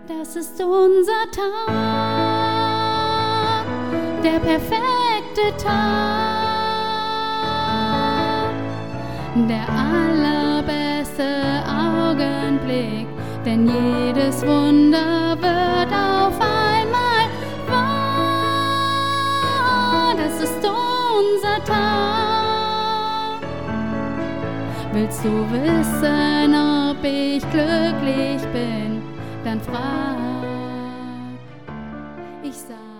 Das ist unser Tag, der perfekte Tag, der allerbeste Augenblick, denn jedes Wunder wird auf einmal wahr. Das ist unser Tag. Willst du wissen, ob ich glücklich bin? Dann frag. Ich sag